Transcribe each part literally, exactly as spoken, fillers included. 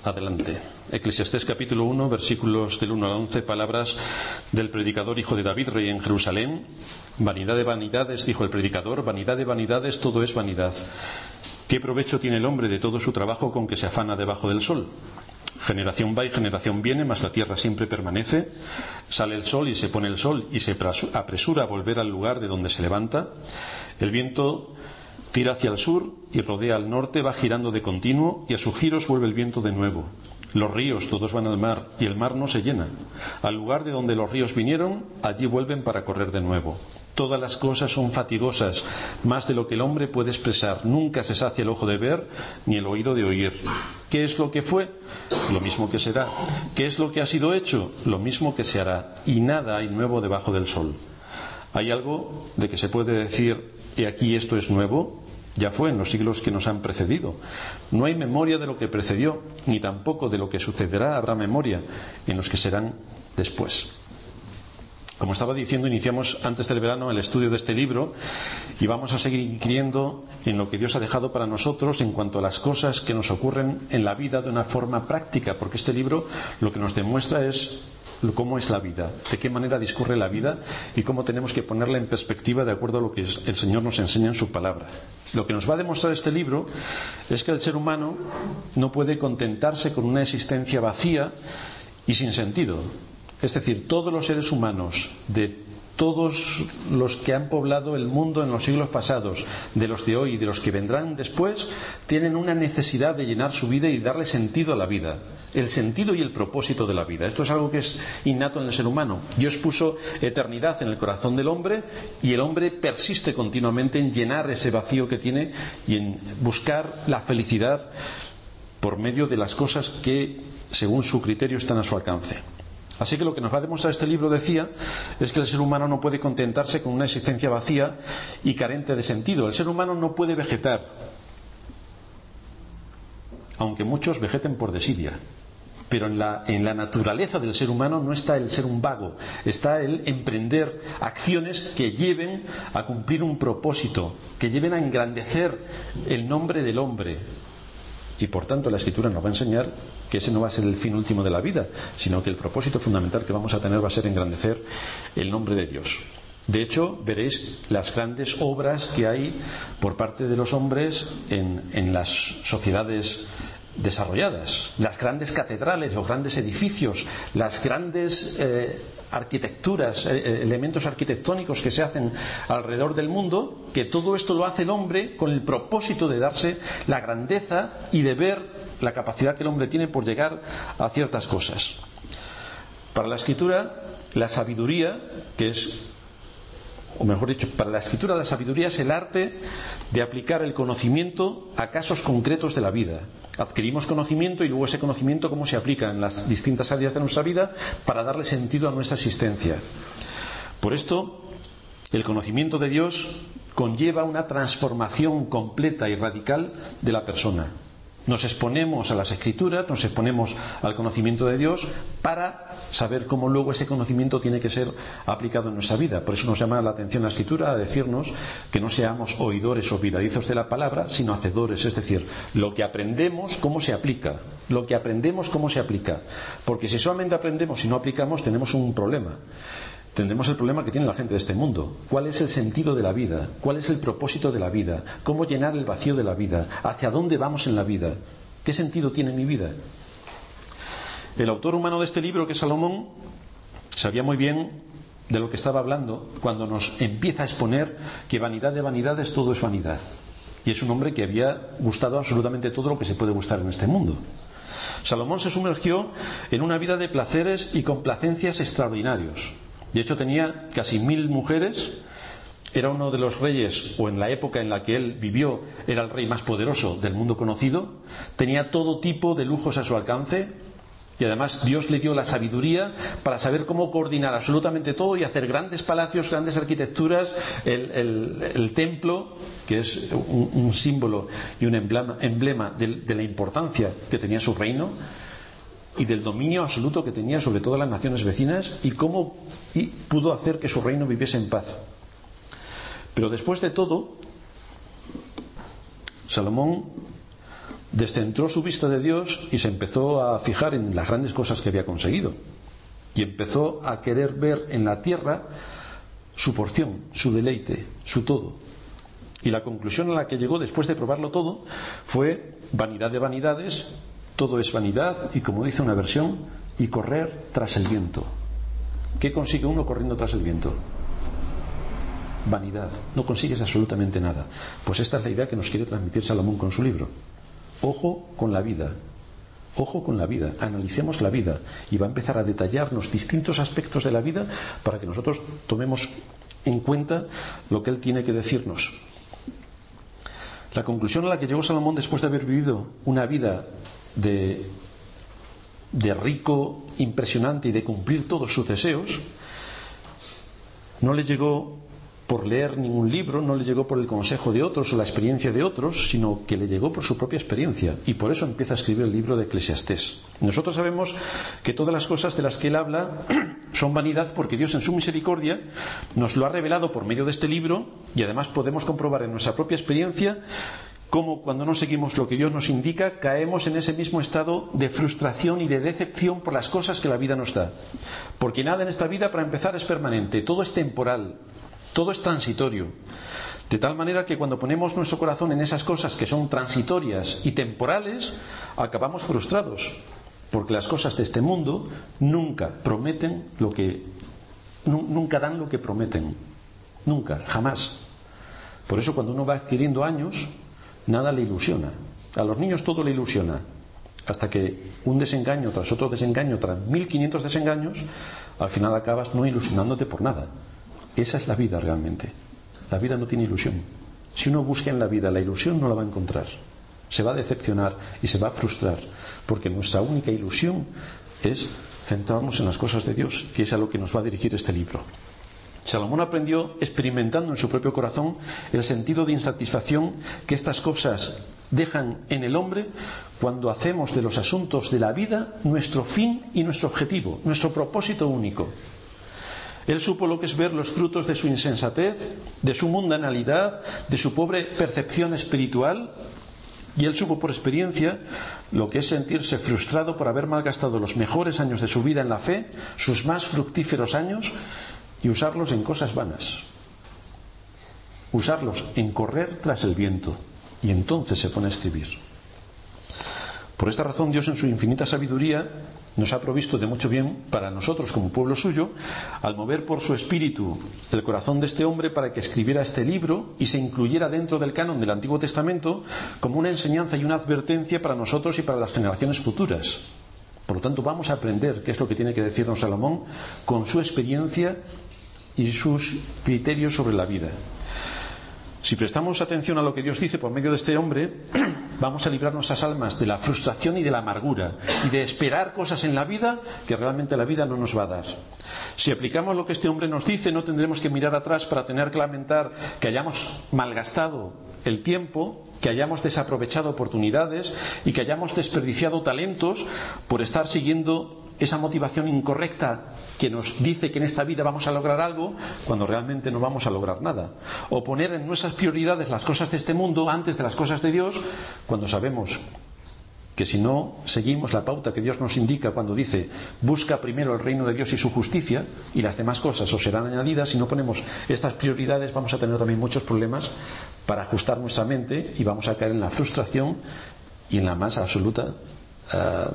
Adelante. Eclesiastés capítulo uno, versículos del uno al once, palabras del predicador hijo de David, rey en Jerusalén. Vanidad de vanidades, dijo el predicador, vanidad de vanidades, todo es vanidad. ¿Qué provecho tiene el hombre de todo su trabajo con que se afana debajo del sol? Generación va y generación viene, mas la tierra siempre permanece. Sale el sol y se pone el sol y se apresura a volver al lugar de donde se levanta. El viento tira hacia el sur y rodea al norte, va girando de continuo y a sus giros vuelve el viento de nuevo. Los ríos todos van al mar y el mar no se llena. Al lugar de donde los ríos vinieron, allí vuelven para correr de nuevo. Todas las cosas son fatigosas, más de lo que el hombre puede expresar. Nunca se sacia el ojo de ver, ni el oído de oír. ¿Qué es lo que fue? Lo mismo que será. ¿Qué es lo que ha sido hecho? Lo mismo que se hará. Y nada hay nuevo debajo del sol. ¿Hay algo de que se puede decir, he aquí esto es nuevo? Ya fue en los siglos que nos han precedido. No hay memoria de lo que precedió, ni tampoco de lo que sucederá habrá memoria en los que serán después. Como estaba diciendo, iniciamos antes del verano el estudio de este libro y vamos a seguir inquiriendo en lo que Dios ha dejado para nosotros en cuanto a las cosas que nos ocurren en la vida de una forma práctica, porque este libro lo que nos demuestra es cómo es la vida, de qué manera discurre la vida y cómo tenemos que ponerla en perspectiva de acuerdo a lo que el Señor nos enseña en su palabra. Lo que nos va a demostrar este libro es que el ser humano no puede contentarse con una existencia vacía y sin sentido. Es decir, todos los seres humanos, de todos los que han poblado el mundo en los siglos pasados, de los de hoy y de los que vendrán después, tienen una necesidad de llenar su vida y darle sentido a la vida, el sentido y el propósito de la vida. Esto es algo que es innato en el ser humano. Dios puso eternidad en el corazón del hombre y el hombre persiste continuamente en llenar ese vacío que tiene y en buscar la felicidad por medio de las cosas que, según su criterio, están a su alcance. Así que lo que nos va a demostrar este libro, decía, es que el ser humano no puede contentarse con una existencia vacía y carente de sentido. El ser humano no puede vegetar, aunque muchos vegeten por desidia. Pero en la, en la naturaleza del ser humano no está el ser un vago, está el emprender acciones que lleven a cumplir un propósito, que lleven a engrandecer el nombre del hombre. Y por tanto la Escritura nos va a enseñar que ese no va a ser el fin último de la vida, sino que el propósito fundamental que vamos a tener va a ser engrandecer el nombre de Dios. De hecho, veréis las grandes obras que hay por parte de los hombres en, en las sociedades desarrolladas, las grandes catedrales, los grandes edificios, las grandes eh, arquitecturas, eh, elementos arquitectónicos que se hacen alrededor del mundo, que todo esto lo hace el hombre con el propósito de darse la grandeza y de ver la capacidad que el hombre tiene por llegar a ciertas cosas. Para la Escritura, la sabiduría, que es, o mejor dicho, para la Escritura la sabiduría es el arte de aplicar el conocimiento a casos concretos de la vida. Adquirimos conocimiento y luego ese conocimiento cómo se aplica en las distintas áreas de nuestra vida para darle sentido a nuestra existencia. Por esto, el conocimiento de Dios conlleva una transformación completa y radical de la persona. Nos exponemos a las Escrituras, nos exponemos al conocimiento de Dios para saber cómo luego ese conocimiento tiene que ser aplicado en nuestra vida. Por eso nos llama la atención la Escritura a decirnos que no seamos oidores olvidadizos de la palabra, sino hacedores. Es decir, lo que aprendemos, cómo se aplica. Lo que aprendemos, cómo se aplica. Porque si solamente aprendemos y no aplicamos, tenemos un problema. Tendremos el problema que tiene la gente de este mundo. ¿Cuál es el sentido de la vida? ¿Cuál es el propósito de la vida? ¿Cómo llenar el vacío de la vida? ¿Hacia dónde vamos en la vida? ¿Qué sentido tiene mi vida? El autor humano de este libro, que es Salomón, sabía muy bien de lo que estaba hablando cuando nos empieza a exponer que vanidad de vanidades todo es vanidad. Y es un hombre que había gustado absolutamente todo lo que se puede gustar en este mundo. Salomón se sumergió en una vida de placeres y complacencias extraordinarios. De hecho tenía casi mil mujeres, era uno de los reyes, o en la época en la que él vivió, era el rey más poderoso del mundo conocido, tenía todo tipo de lujos a su alcance y además Dios le dio la sabiduría para saber cómo coordinar absolutamente todo y hacer grandes palacios, grandes arquitecturas, el, el, el templo, que es un, un símbolo y un emblema, emblema de, de la importancia que tenía su reino y del dominio absoluto que tenía sobre todas las naciones vecinas y cómo y pudo hacer que su reino viviese en paz. Pero después de todo, Salomón descentró su vista de Dios y se empezó a fijar en las grandes cosas que había conseguido. Y empezó a querer ver en la tierra su porción, su deleite, su todo. Y la conclusión a la que llegó después de probarlo todo fue: vanidad de vanidades, todo es vanidad, y como dice una versión, y correr tras el viento. ¿Qué consigue uno corriendo tras el viento? Vanidad. No consigues absolutamente nada. Pues esta es la idea que nos quiere transmitir Salomón con su libro. Ojo con la vida. Ojo con la vida. Analicemos la vida. Y va a empezar a detallarnos distintos aspectos de la vida para que nosotros tomemos en cuenta lo que él tiene que decirnos. La conclusión a la que llegó Salomón después de haber vivido una vida de, de rico, impresionante, y de cumplir todos sus deseos, no le llegó por leer ningún libro, no le llegó por el consejo de otros o la experiencia de otros, sino que le llegó por su propia experiencia, y por eso empieza a escribir el libro de Eclesiastés. Nosotros sabemos que todas las cosas de las que él habla son vanidad, porque Dios en su misericordia nos lo ha revelado por medio de este libro, y además podemos comprobar en nuestra propia experiencia cómo, cuando no seguimos lo que Dios nos indica, caemos en ese mismo estado de frustración y de decepción por las cosas que la vida nos da. Porque nada en esta vida, para empezar, es permanente, todo es temporal, todo es transitorio. De tal manera que cuando ponemos nuestro corazón en esas cosas que son transitorias y temporales, acabamos frustrados, porque las cosas de este mundo nunca prometen lo que nunca dan lo que prometen, nunca, jamás. Por eso, cuando uno va adquiriendo años, nada le ilusiona. A los niños todo le ilusiona, hasta que un desengaño tras otro desengaño, tras mil quinientos desengaños, al final acabas no ilusionándote por nada. Esa es la vida realmente. La vida no tiene ilusión. Si uno busca en la vida la ilusión, no la va a encontrar. Se va a decepcionar y se va a frustrar, porque nuestra única ilusión es centrarnos en las cosas de Dios, que es a lo que nos va a dirigir este libro. Salomón aprendió, experimentando en su propio corazón, el sentido de insatisfacción que estas cosas dejan en el hombre cuando hacemos de los asuntos de la vida nuestro fin y nuestro objetivo, nuestro propósito único. Él supo lo que es ver los frutos de su insensatez, de su mundanalidad, de su pobre percepción espiritual, y él supo por experiencia lo que es sentirse frustrado por haber malgastado los mejores años de su vida en la fe, sus más fructíferos años, y usarlos en cosas vanas, usarlos en correr tras el viento. Y entonces se pone a escribir. Por esta razón, Dios, en su infinita sabiduría, nos ha provisto de mucho bien para nosotros como pueblo suyo, al mover por su espíritu el corazón de este hombre para que escribiera este libro y se incluyera dentro del canon del Antiguo Testamento como una enseñanza y una advertencia para nosotros y para las generaciones futuras. Por lo tanto, vamos a aprender qué es lo que tiene que decirnos Salomón con su experiencia y sus criterios sobre la vida. Si prestamos atención a lo que Dios dice por medio de este hombre, vamos a librar nuestras almas de la frustración y de la amargura y de esperar cosas en la vida que realmente la vida no nos va a dar. Si aplicamos lo que este hombre nos dice, no tendremos que mirar atrás para tener que lamentar que hayamos malgastado el tiempo, que hayamos desaprovechado oportunidades y que hayamos desperdiciado talentos por estar siguiendo esa motivación incorrecta que nos dice que en esta vida vamos a lograr algo cuando realmente no vamos a lograr nada, o poner en nuestras prioridades las cosas de este mundo antes de las cosas de Dios, cuando sabemos que si no seguimos la pauta que Dios nos indica cuando dice busca primero el reino de Dios y su justicia, y las demás cosas os serán añadidas, si no ponemos estas prioridades vamos a tener también muchos problemas para ajustar nuestra mente y vamos a caer en la frustración y en la más absoluta uh,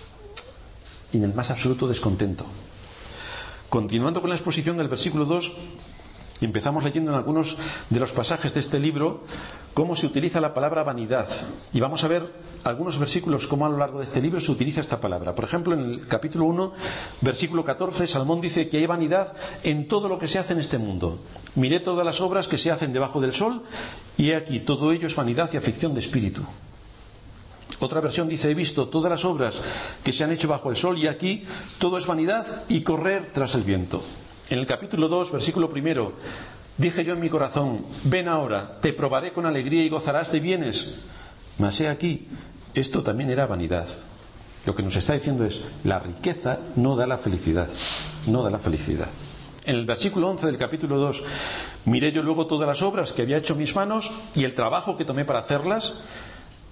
y en el más absoluto descontento. Continuando con la exposición del versículo dos, empezamos leyendo en algunos de los pasajes de este libro cómo se utiliza la palabra vanidad, y vamos a ver algunos versículos cómo a lo largo de este libro se utiliza esta palabra. Por ejemplo, en el capítulo uno, versículo catorce, Salomón dice que hay vanidad en todo lo que se hace en este mundo. Miré todas las obras que se hacen debajo del sol, y he aquí, todo ello es vanidad y aflicción de espíritu. Otra versión dice, he visto todas las obras que se han hecho bajo el sol, y aquí todo es vanidad y correr tras el viento. En el capítulo dos, versículo primero, dije yo en mi corazón, ven ahora, te probaré con alegría y gozarás de bienes. Mas he aquí, esto también era vanidad. Lo que nos está diciendo es, la riqueza no da la felicidad, no da la felicidad. En el versículo once del capítulo dos, miré yo luego todas las obras que había hecho mis manos y el trabajo que tomé para hacerlas,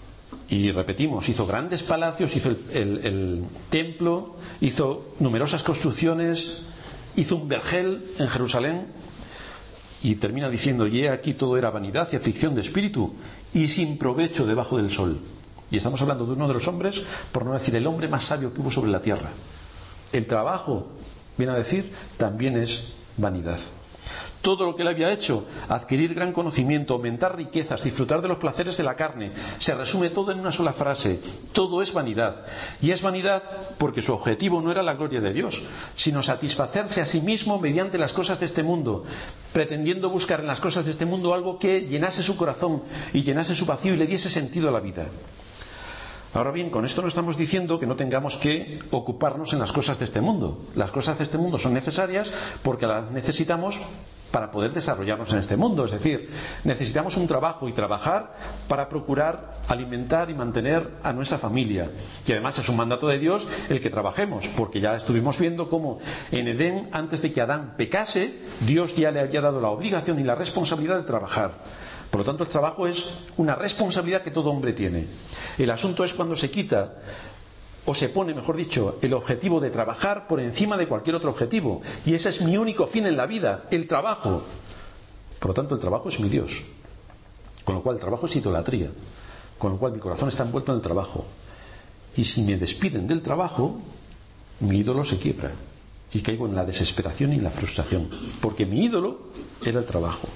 Y repetimos, hizo grandes palacios, hizo el, el, el templo, hizo numerosas construcciones, hizo un vergel en Jerusalén, y termina diciendo: y he aquí todo era vanidad y aflicción de espíritu y sin provecho debajo del sol. Y estamos hablando de uno de los hombres, por no decir el hombre más sabio que hubo sobre la tierra. El trabajo, viene a decir, también es vanidad. Todo lo que él había hecho, adquirir gran conocimiento, aumentar riquezas, disfrutar de los placeres de la carne, se resume todo en una sola frase: todo es vanidad. Y es vanidad porque su objetivo no era la gloria de Dios, sino satisfacerse a sí mismo mediante las cosas de este mundo, pretendiendo buscar en las cosas de este mundo algo que llenase su corazón y llenase su vacío y le diese sentido a la vida. Ahora bien, con esto no estamos diciendo que no tengamos que ocuparnos en las cosas de este mundo. Las cosas de este mundo son necesarias porque las necesitamos para poder desarrollarnos en este mundo. Es decir, necesitamos un trabajo y trabajar para procurar alimentar y mantener a nuestra familia. Y además es un mandato de Dios el que trabajemos, porque ya estuvimos viendo cómo en Edén, antes de que Adán pecase, Dios ya le había dado la obligación y la responsabilidad de trabajar. Por lo tanto, el trabajo es una responsabilidad que todo hombre tiene. El asunto es cuando se quita, o se pone, mejor dicho, el objetivo de trabajar por encima de cualquier otro objetivo. Y ese es mi único fin en la vida, el trabajo. Por lo tanto, el trabajo es mi Dios. Con lo cual, el trabajo es idolatría. Con lo cual, mi corazón está envuelto en el trabajo. Y si me despiden del trabajo, mi ídolo se quiebra. Y caigo en la desesperación y en la frustración. Porque mi ídolo era el trabajo.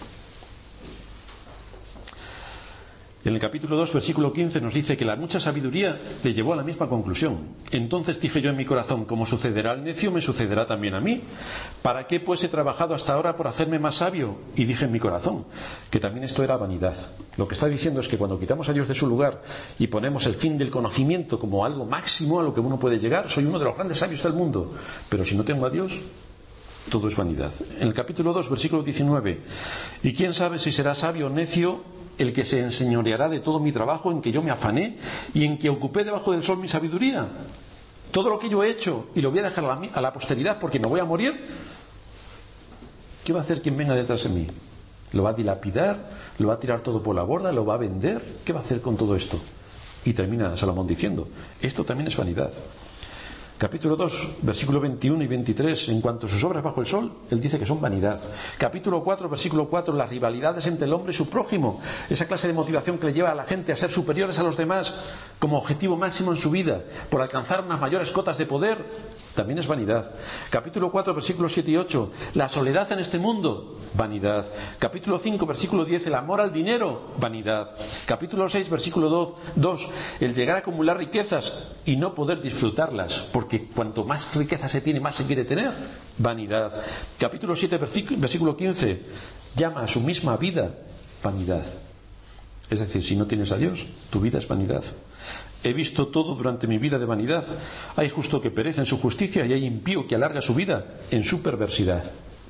En el capítulo dos, versículo quince, nos dice que la mucha sabiduría le llevó a la misma conclusión. Entonces dije yo en mi corazón: como sucederá al necio, me sucederá también a mí. ¿Para qué pues he trabajado hasta ahora por hacerme más sabio? Y dije en mi corazón que también esto era vanidad. Lo que está diciendo es que cuando quitamos a Dios de su lugar y ponemos el fin del conocimiento como algo máximo a lo que uno puede llegar, soy uno de los grandes sabios del mundo, pero si no tengo a Dios, todo es vanidad. En el capítulo dos, versículo diecinueve: ¿y quién sabe si será sabio o necio el que se enseñoreará de todo mi trabajo en que yo me afané y en que ocupé debajo del sol mi sabiduría? Todo lo que yo he hecho y lo voy a dejar a la, a la posteridad porque me voy a morir. ¿Qué va a hacer quien venga detrás de mí? ¿Lo va a dilapidar? ¿Lo va a tirar todo por la borda? ¿Lo va a vender? ¿Qué va a hacer con todo esto? Y termina Salomón diciendo: esto también es vanidad. Capítulo dos, versículo veintiuno y veintitrés: en cuanto a sus obras bajo el sol, él dice que son vanidad. Capítulo cuatro, versículo cuatro: las rivalidades entre el hombre y su prójimo, esa clase de motivación que le lleva a la gente a ser superiores a los demás como objetivo máximo en su vida, por alcanzar unas mayores cotas de poder, también es vanidad. Capítulo cuatro, versículos siete y ocho: la soledad en este mundo, vanidad. Capítulo cinco, versículo diez: el amor al dinero, vanidad. Capítulo seis, versículo dos: el llegar a acumular riquezas y no poder disfrutarlas, porque que cuanto más riqueza se tiene, más se quiere tener, vanidad. Capítulo siete, versículo quince: llama a su misma vida vanidad. Es decir, si no tienes a Dios, tu vida es vanidad. He visto todo durante mi vida de vanidad. Hay justo que perece en su justicia y hay impío que alarga su vida en su perversidad.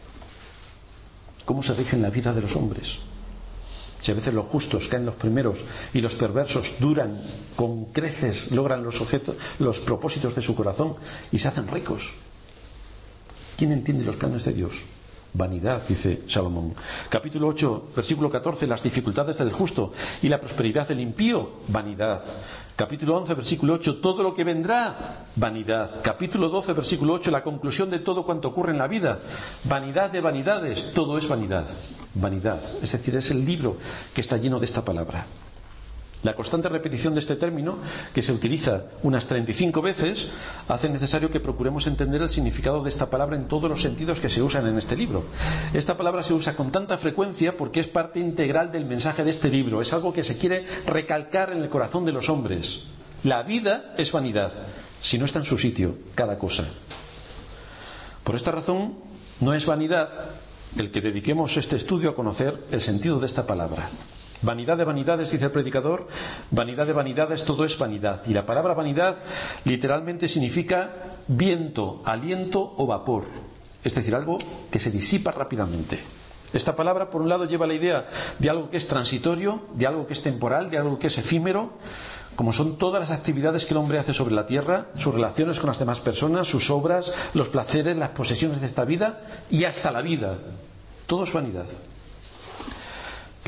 ¿Cómo se rige en la vida de los hombres? Si a veces los justos caen los primeros y los perversos duran con creces, logran los objetos, los propósitos de su corazón y se hacen ricos. ¿Quién entiende los planes de Dios? Vanidad, dice Salomón. Capítulo ocho, versículo catorce: las dificultades del justo y la prosperidad del impío, vanidad. Capítulo once, versículo ocho: todo lo que vendrá, vanidad. Capítulo doce, versículo ocho: la conclusión de todo cuanto ocurre en la vida, vanidad de vanidades, todo es vanidad. Vanidad, es decir, es el libro que está lleno de esta palabra. La constante repetición de este término, que se utiliza unas treinta y cinco veces, hace necesario que procuremos entender el significado de esta palabra en todos los sentidos que se usan en este libro. Esta palabra se usa con tanta frecuencia porque es parte integral del mensaje de este libro. Es algo que se quiere recalcar en el corazón de los hombres. La vida es vanidad, si no está en su sitio, cada cosa. Por esta razón, no es vanidad el que dediquemos este estudio a conocer el sentido de esta palabra. Vanidad de vanidades, dice el predicador, vanidad de vanidades, todo es vanidad. Y la palabra vanidad literalmente significa viento, aliento o vapor. Es decir, algo que se disipa rápidamente. Esta palabra, por un lado, lleva la idea de algo que es transitorio, de algo que es temporal, de algo que es efímero, como son todas las actividades que el hombre hace sobre la tierra, sus relaciones con las demás personas, sus obras, los placeres, las posesiones de esta vida y hasta la vida. Todo es vanidad.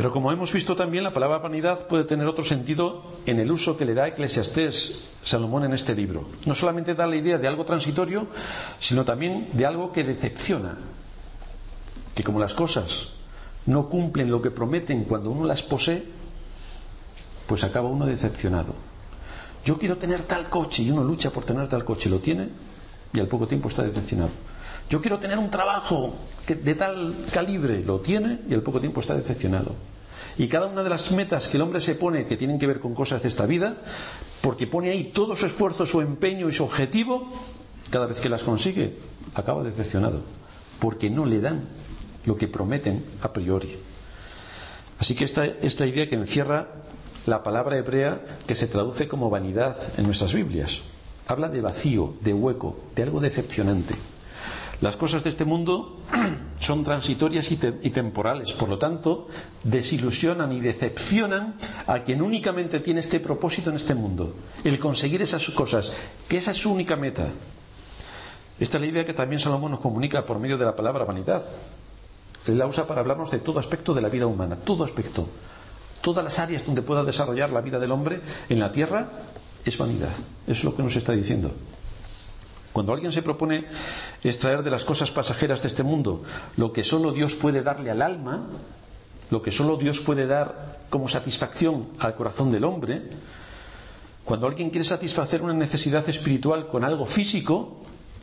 Pero como hemos visto también, la palabra vanidad puede tener otro sentido en el uso que le da Eclesiastés Salomón en este libro. No solamente da la idea de algo transitorio, sino también de algo que decepciona. Que como las cosas no cumplen lo que prometen cuando uno las posee, pues acaba uno decepcionado. Yo quiero tener tal coche, y uno lucha por tener tal coche, lo tiene y al poco tiempo está decepcionado. Yo quiero tener un trabajo de tal calibre, lo tiene y al poco tiempo está decepcionado. Y cada una de las metas que el hombre se pone, que tienen que ver con cosas de esta vida, porque pone ahí todo su esfuerzo, su empeño y su objetivo, cada vez que las consigue, acaba decepcionado, porque no le dan lo que prometen a priori. Así que esta, esta idea que encierra la palabra hebrea, que se traduce como vanidad en nuestras Biblias, habla de vacío, de hueco, de algo decepcionante. Las cosas de este mundo son transitorias y, te- y temporales, por lo tanto, desilusionan y decepcionan a quien únicamente tiene este propósito en este mundo, el conseguir esas cosas, que esa es su única meta. Esta es la idea que también Salomón nos comunica por medio de la palabra vanidad. Él la usa para hablarnos de todo aspecto de la vida humana, todo aspecto. Todas las áreas donde pueda desarrollar la vida del hombre en la tierra es vanidad. Eso es lo que nos está diciendo. Cuando alguien se propone extraer de las cosas pasajeras de este mundo lo que solo Dios puede darle al alma, lo que solo Dios puede dar como satisfacción al corazón del hombre, cuando alguien quiere satisfacer una necesidad espiritual con algo físico,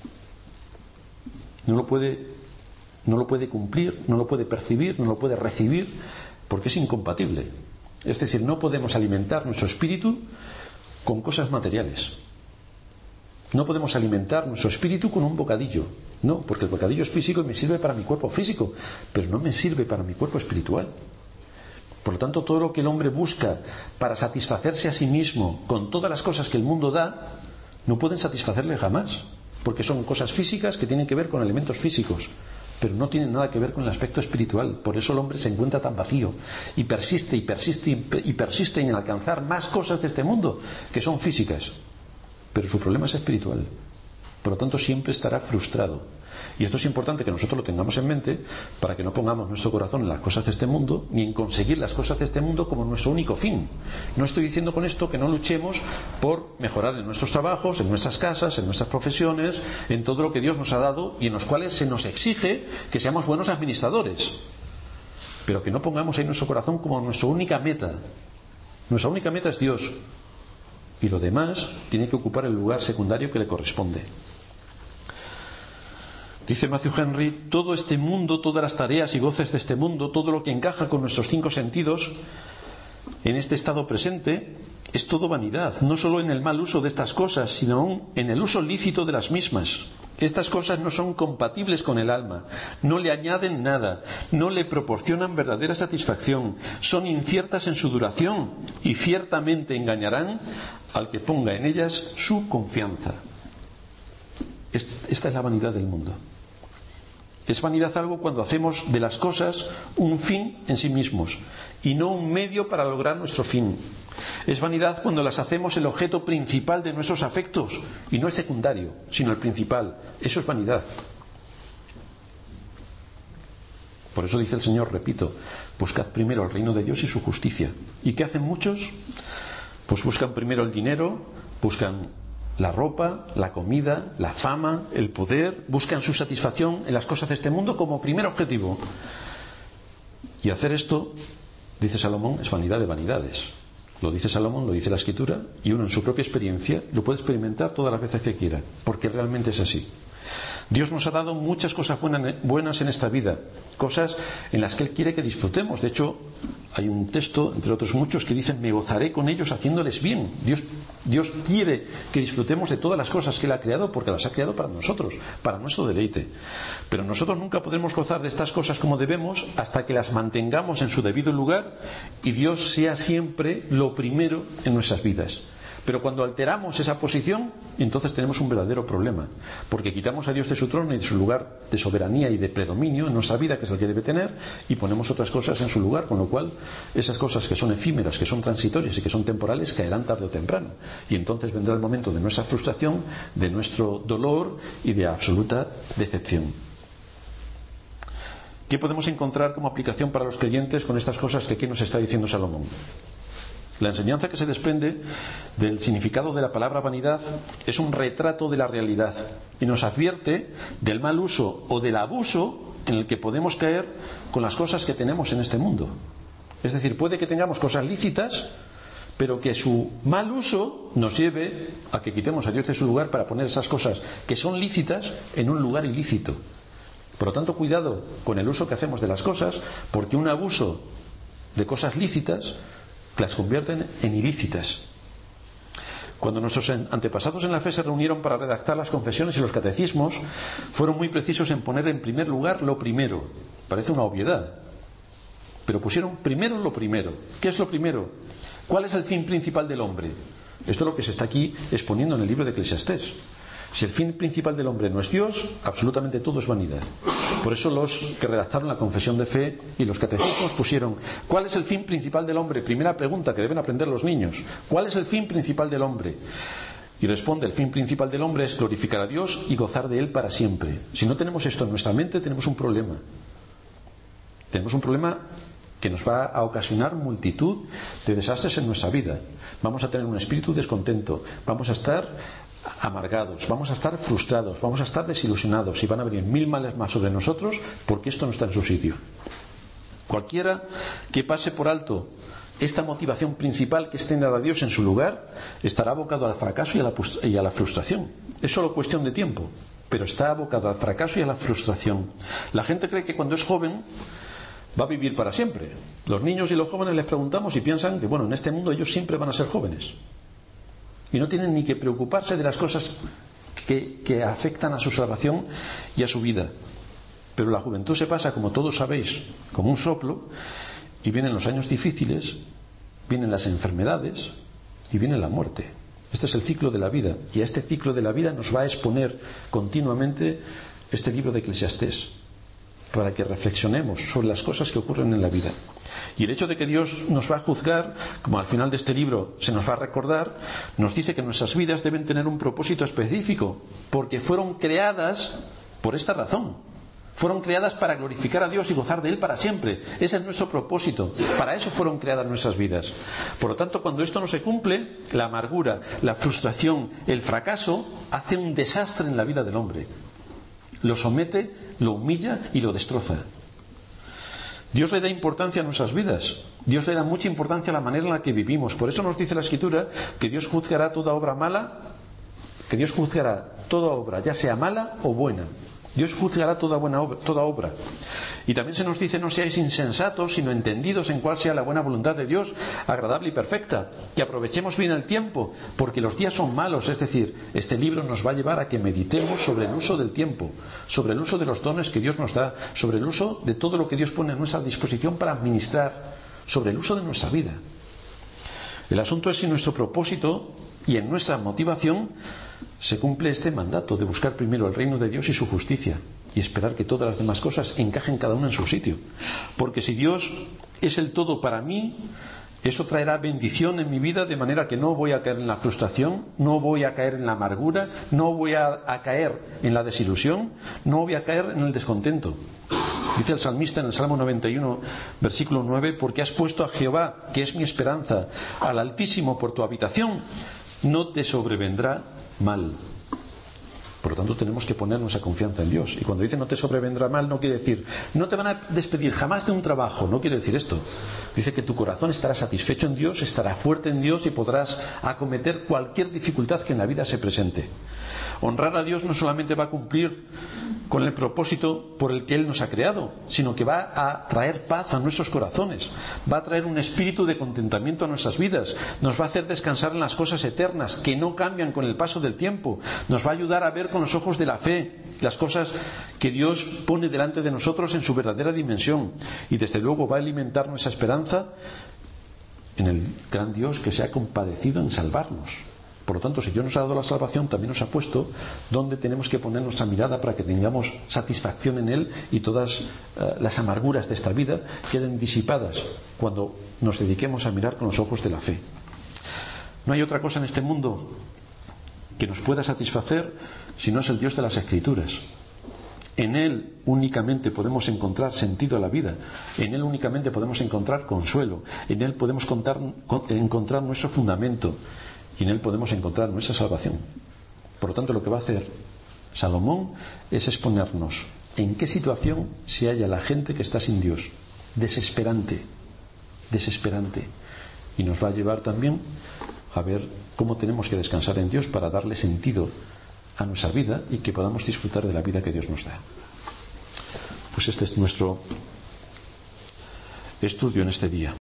no lo puede, no lo puede cumplir, no lo puede percibir, no lo puede recibir, porque es incompatible. Es decir, no podemos alimentar nuestro espíritu con cosas materiales. No podemos alimentar nuestro espíritu con un bocadillo. No, porque el bocadillo es físico y me sirve para mi cuerpo físico, pero no me sirve para mi cuerpo espiritual. Por lo tanto, todo lo que el hombre busca para satisfacerse a sí mismo con todas las cosas que el mundo da, no pueden satisfacerle jamás, porque son cosas físicas que tienen que ver con elementos físicos, pero no tienen nada que ver con el aspecto espiritual. Por eso el hombre se encuentra tan vacío y persiste y persiste y persiste en alcanzar más cosas de este mundo que son físicas, pero su problema es espiritual. Por lo tanto, siempre estará frustrado. Y esto es importante que nosotros lo tengamos en mente, para que no pongamos nuestro corazón en las cosas de este mundo, ni en conseguir las cosas de este mundo como nuestro único fin. No estoy diciendo con esto que no luchemos por mejorar en nuestros trabajos, en nuestras casas, en nuestras profesiones, en todo lo que Dios nos ha dado y en los cuales se nos exige que seamos buenos administradores, pero que no pongamos ahí nuestro corazón como nuestra única meta. Nuestra única meta es Dios, y lo demás tiene que ocupar el lugar secundario que le corresponde. Dice Matthew Henry: todo este mundo, todas las tareas y goces de este mundo, todo lo que encaja con nuestros cinco sentidos en este estado presente, es todo vanidad, no solo en el mal uso de estas cosas, sino aún en el uso lícito de las mismas. Estas cosas no son compatibles con el alma, no le añaden nada, no le proporcionan verdadera satisfacción, son inciertas en su duración y ciertamente engañarán al que ponga en ellas su confianza. Esta es la vanidad del mundo. Es vanidad algo cuando hacemos de las cosas un fin en sí mismos y no un medio para lograr nuestro fin. Es vanidad cuando las hacemos el objeto principal de nuestros afectos y no el secundario, sino el principal. Eso es vanidad. Por eso dice el Señor, repito, buscad primero el reino de Dios y su justicia. ¿Y qué hacen muchos? Pues buscan primero el dinero, buscan la ropa, la comida, la fama, el poder, buscan su satisfacción en las cosas de este mundo como primer objetivo. Y hacer esto, dice Salomón, es vanidad de vanidades. Lo dice Salomón, lo dice la Escritura, y uno en su propia experiencia lo puede experimentar todas las veces que quiera, porque realmente es así. Dios nos ha dado muchas cosas buenas en esta vida, cosas en las que Él quiere que disfrutemos. De hecho, hay un texto, entre otros muchos, que dice: me gozaré con ellos haciéndoles bien. Dios, Dios quiere que disfrutemos de todas las cosas que Él ha creado, porque las ha creado para nosotros, para nuestro deleite. Pero nosotros nunca podremos gozar de estas cosas como debemos hasta que las mantengamos en su debido lugar y Dios sea siempre lo primero en nuestras vidas. Pero cuando alteramos esa posición, entonces tenemos un verdadero problema, porque quitamos a Dios de su trono y de su lugar de soberanía y de predominio en nuestra vida, que es el que debe tener, y ponemos otras cosas en su lugar, con lo cual esas cosas que son efímeras, que son transitorias y que son temporales, caerán tarde o temprano, y entonces vendrá el momento de nuestra frustración, de nuestro dolor y de absoluta decepción. ¿Qué podemos encontrar como aplicación para los creyentes con estas cosas que aquí nos está diciendo Salomón? La enseñanza que se desprende del significado de la palabra vanidad es un retrato de la realidad y nos advierte del mal uso o del abuso en el que podemos caer con las cosas que tenemos en este mundo. Es decir, puede que tengamos cosas lícitas, pero que su mal uso nos lleve a que quitemos a Dios de su lugar para poner esas cosas que son lícitas en un lugar ilícito. Por lo tanto, cuidado con el uso que hacemos de las cosas, porque un abuso de cosas lícitas las convierten en ilícitas. Cuando nuestros antepasados en la fe se reunieron para redactar las confesiones y los catecismos, fueron muy precisos en poner en primer lugar lo primero. Parece una obviedad, pero pusieron primero lo primero. ¿Qué es lo primero? ¿Cuál es el fin principal del hombre? Esto es lo que se está aquí exponiendo en el libro de Eclesiastés. Si el fin principal del hombre no es Dios, absolutamente todo es vanidad. Por eso los que redactaron la confesión de fe y los catecismos pusieron: ¿cuál es el fin principal del hombre? Primera pregunta que deben aprender los niños. ¿Cuál es el fin principal del hombre? Y responde: el fin principal del hombre es glorificar a Dios y gozar de Él para siempre. Si no tenemos esto en nuestra mente, tenemos un problema. Tenemos un problema que nos va a ocasionar multitud de desastres en nuestra vida. Vamos a tener un espíritu descontento, vamos a estar amargados, vamos a estar frustrados, vamos a estar desilusionados y van a venir mil males más sobre nosotros porque esto no está en su sitio. Cualquiera que pase por alto esta motivación principal, que es tener a Dios en su lugar, estará abocado al fracaso y a la, y a la frustración. Es solo cuestión de tiempo, pero está abocado al fracaso y a la frustración. La gente cree que cuando es joven va a vivir para siempre. Los niños y los jóvenes les preguntamos y piensan que, bueno, en este mundo ellos siempre van a ser jóvenes. Y no tienen ni que preocuparse de las cosas que, que afectan a su salvación y a su vida. Pero la juventud se pasa, como todos sabéis, como un soplo, y vienen los años difíciles, vienen las enfermedades y viene la muerte. Este es el ciclo de la vida, y a este ciclo de la vida nos va a exponer continuamente este libro de Eclesiastés, para que reflexionemos sobre las cosas que ocurren en la vida. Y el hecho de que Dios nos va a juzgar, como al final de este libro se nos va a recordar, nos dice que nuestras vidas deben tener un propósito específico, porque fueron creadas por esta razón. Fueron creadas para glorificar a Dios y gozar de Él para siempre. Ese es nuestro propósito. Para eso fueron creadas nuestras vidas. Por lo tanto, cuando esto no se cumple, la amargura, la frustración, el fracaso hace un desastre en la vida del hombre. Lo somete, lo humilla y lo destroza. Dios le da importancia a nuestras vidas. Dios le da mucha importancia a la manera en la que vivimos. Por eso nos dice la Escritura que Dios juzgará toda obra mala, que Dios juzgará toda obra, ya sea mala o buena. Dios juzgará toda buena obra, toda obra. Y también se nos dice: no seáis insensatos, sino entendidos en cuál sea la buena voluntad de Dios, agradable y perfecta. Que aprovechemos bien el tiempo, porque los días son malos. Es decir, este libro nos va a llevar a que meditemos sobre el uso del tiempo, sobre el uso de los dones que Dios nos da, sobre el uso de todo lo que Dios pone a nuestra disposición para administrar, sobre el uso de nuestra vida. El asunto es si nuestro propósito y en nuestra motivación se cumple este mandato de buscar primero el reino de Dios y su justicia, y esperar que todas las demás cosas encajen cada una en su sitio. Porque si Dios es el todo para mí, eso traerá bendición en mi vida, de manera que no voy a caer en la frustración, no voy a caer en la amargura, no voy a, a caer en la desilusión, no voy a caer en el descontento. Dice el salmista en el Salmo noventa y uno, versículo nueve: porque has puesto a Jehová, que es mi esperanza, al Altísimo por tu habitación, no te sobrevendrá mal. Por lo tanto, tenemos que poner nuestra confianza en Dios. Y cuando dice no te sobrevendrá mal, no quiere decir no te van a despedir jamás de un trabajo. No quiere decir esto. Dice que tu corazón estará satisfecho en Dios, estará fuerte en Dios y podrás acometer cualquier dificultad que en la vida se presente. Honrar a Dios no solamente va a cumplir con el propósito por el que Él nos ha creado, sino que va a traer paz a nuestros corazones, va a traer un espíritu de contentamiento a nuestras vidas, nos va a hacer descansar en las cosas eternas que no cambian con el paso del tiempo, nos va a ayudar a ver con los ojos de la fe las cosas que Dios pone delante de nosotros en su verdadera dimensión, y desde luego va a alimentar nuestra esperanza en el gran Dios que se ha compadecido en salvarnos. Por lo tanto, si Dios nos ha dado la salvación, también nos ha puesto donde tenemos que poner nuestra mirada para que tengamos satisfacción en Él y todas uh, las amarguras de esta vida queden disipadas cuando nos dediquemos a mirar con los ojos de la fe. No hay otra cosa en este mundo que nos pueda satisfacer si no es el Dios de las Escrituras. En Él únicamente podemos encontrar sentido a la vida. En Él únicamente podemos encontrar consuelo. En Él podemos contar, encontrar nuestro fundamento. Y en Él podemos encontrar nuestra salvación. Por lo tanto, lo que va a hacer Salomón es exponernos en qué situación se halla la gente que está sin Dios. Desesperante. Desesperante. Y nos va a llevar también a ver cómo tenemos que descansar en Dios para darle sentido a nuestra vida y que podamos disfrutar de la vida que Dios nos da. Pues este es nuestro estudio en este día.